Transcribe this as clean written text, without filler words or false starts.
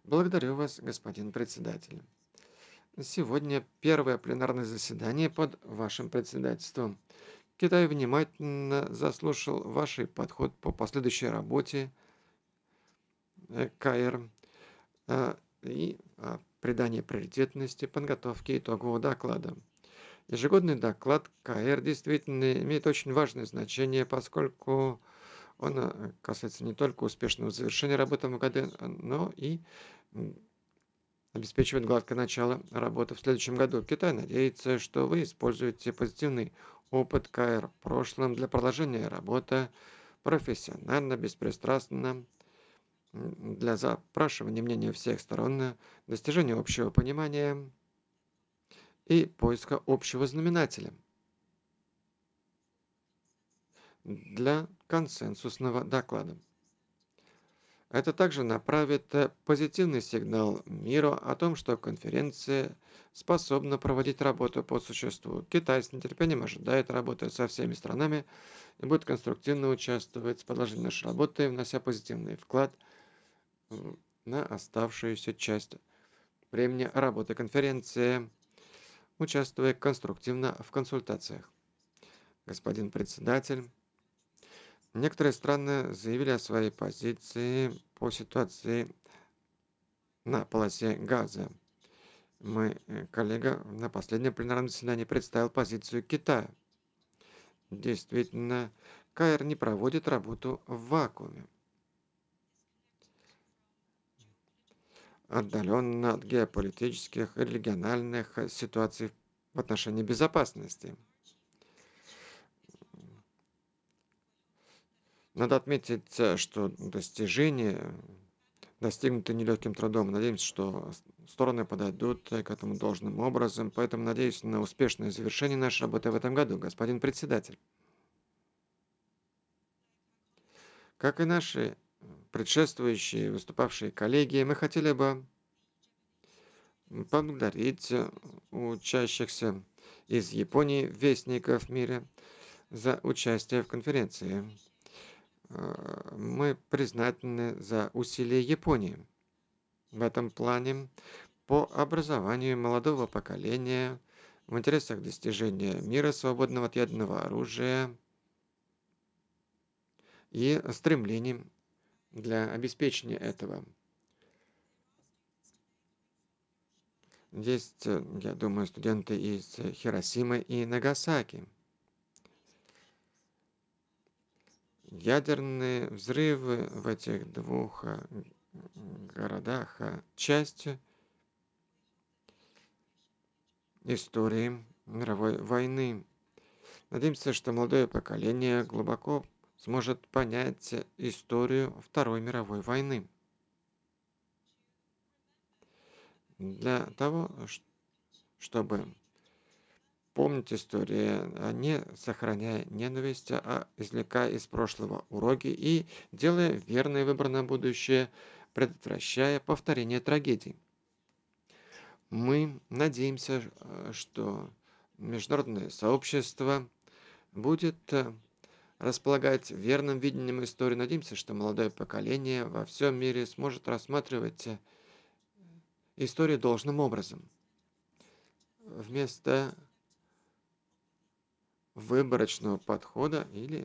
Благодарю вас, господин председатель. Сегодня первое пленарное заседание под вашим председательством. Китай внимательно заслушал ваш подход по последующей работе КР и придание приоритетности подготовки итогового доклада. Ежегодный доклад КР действительно имеет очень важное значение, поскольку он касается не только успешного завершения работы в году, но и обеспечивает гладкое начало работы в следующем году. Китай надеется, что вы используете позитивный опыт КР в прошлом для продолжения работы профессионально, беспристрастно, для запрашивания мнения всех сторон, достижения общего понимания и поиска общего знаменателя для консенсусного доклада. Это также направит позитивный сигнал миру о том, что конференция способна проводить работу по существу. Китай с нетерпением ожидает работать со всеми странами и будет конструктивно участвовать в продолжении нашей работы, внося позитивный вклад на оставшуюся часть времени работы конференции, участвуя конструктивно в консультациях. Господин председатель, некоторые страны заявили о своей позиции по ситуации на полосе Газа. Мой коллега на последнем пленарном заседании представил позицию Китая. Действительно, КР не проводит работу в вакууме. Отдаленно от геополитических и региональных ситуаций в отношении безопасности. Надо отметить, что достижения достигнуты нелегким трудом. Надеемся, что стороны подойдут к этому должным образом. Поэтому надеюсь на успешное завершение нашей работы в этом году, господин председатель. Как и наши предшествующие выступавшие коллеги, мы хотели бы поблагодарить учащихся из Японии, вестников в мире, за участие в конференции. Мы признательны за усилия Японии в этом плане по образованию молодого поколения в интересах достижения мира, свободного от ядерного оружия и стремлений для обеспечения этого. Есть, я думаю, студенты из Хиросимы и Нагасаки. Ядерные взрывы в этих двух городах часть истории мировой войны. Надеемся, что молодое поколение глубоко сможет понять историю Второй мировой войны. Для того, чтобы помнить историю, не сохраняя ненависть, а извлекая из прошлого уроки и делая верный выбор на будущее, предотвращая повторение трагедий. Мы надеемся, что международное сообщество будет располагать верным видением истории. Надеемся, что молодое поколение во всем мире сможет рассматривать историю должным образом. Вместо выборочного подхода или